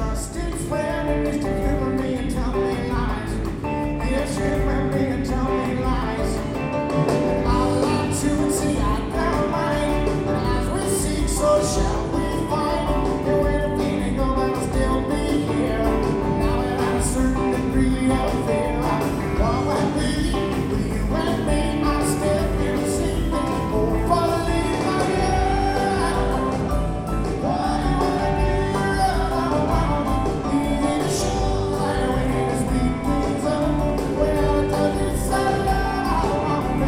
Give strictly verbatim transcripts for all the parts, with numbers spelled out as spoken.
trusted friend and used to humor me and tell me lies. Yes, humor me and tell me lies. And I'll lie to and see I never mind. And as we seek, so shall we find. And when a feeling of I'll still be here. Now that I'm a certain degree of fear, I what would be with you and me? I still feel the same thing. Oh, finally, my yeah. What do you wanna do? Easy to show my way to speak things up. When I touch it, so love me.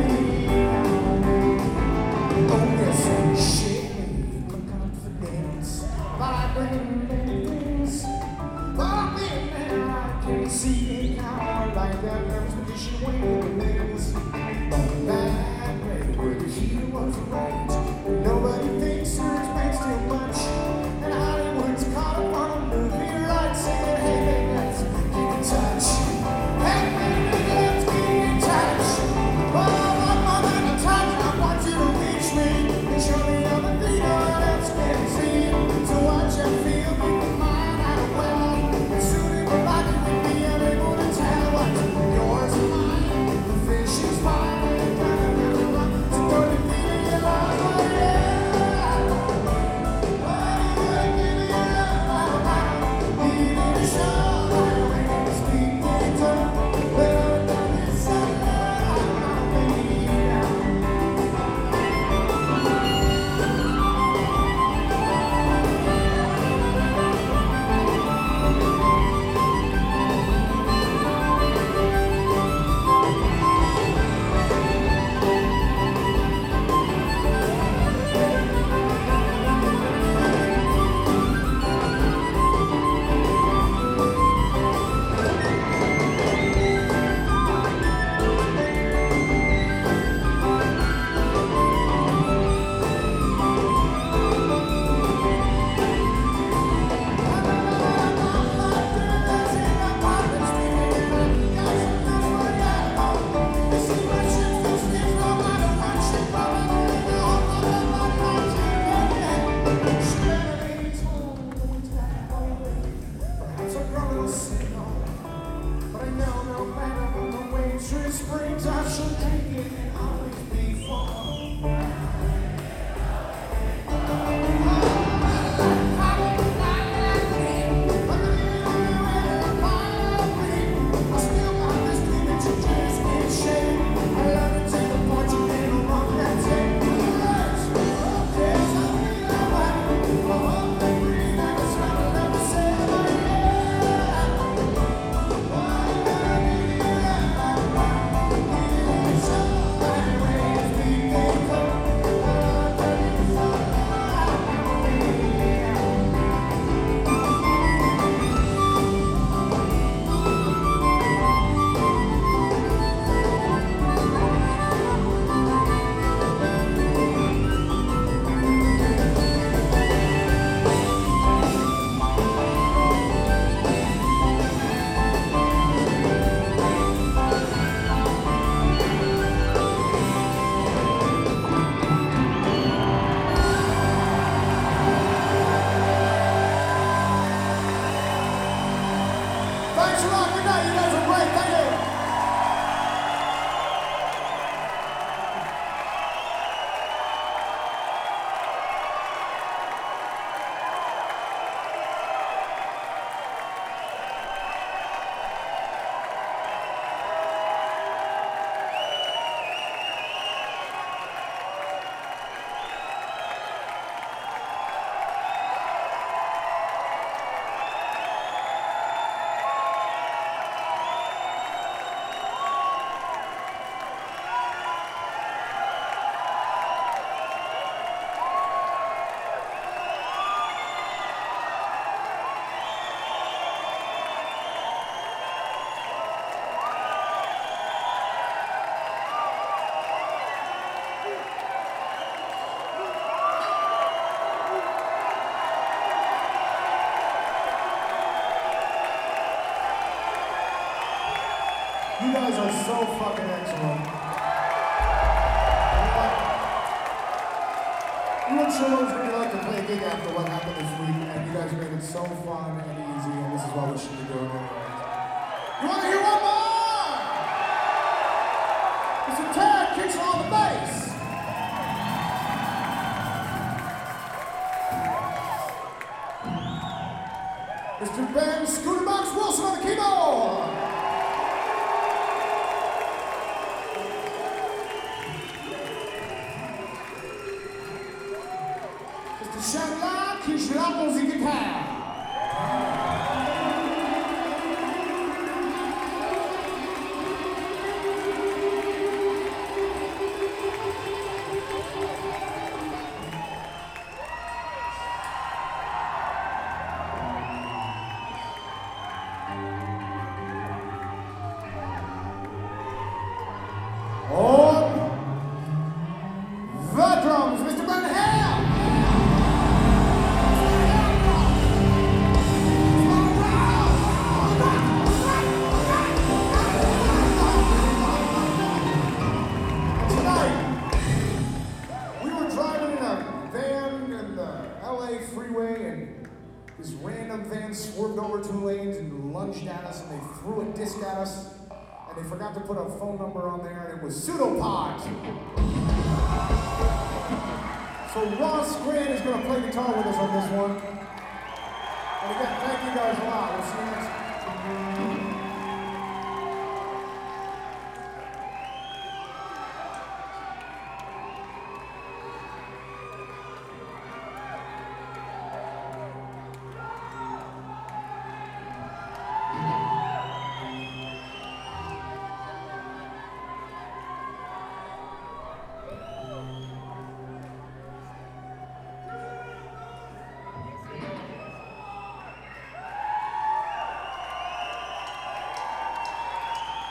Oh, yes, shake me, my confidence. Vibrating many things. But being there, I can see it now. Like that nervous magician waving the wings. On that way, where the heat was right. Nobody thinks or expects too much. And Hollywood's caught up on a movie right, saying, hey, baby, let's keep in touch. Hey, baby, let's keep in touch. Oh, one more than a touch, I want you to reach me and show me everything no one else can see. So watch and feel, keep in mind how well. And soon it will like it with me, I'm able to tell what's yours and mine. The fish is fine, and the kind of really run. So don't you feel it, you love, oh yeah. What do you wanna give me your love? Easy to show my way to speak things up. When I'm done, it's so love me. Springs, I shall drink it and always be full. Thanks a lot. Good night. You guys are great. Thank you. You guys are so fucking excellent. You weren't sure what it was going to be like to play a gig after what happened this week, and you guys made it so fun and easy, and this is what we should be doing anyway. You want to hear one more? Mister Tad kicks on the bass. Mister Ben Scooterbox Wilson on the keyboard. Mister Chandler qui joue la musique guitare. On the drums, Mister Van Hale. Tonight, we were driving in a van in the L A freeway, and this random van swerved over two lanes and lunged at us, and they threw a disc at us. They forgot to put a phone number on there, and it was Pseudopod. So Ross Grant is going to play guitar with us on this one. And again, thank you guys a lot.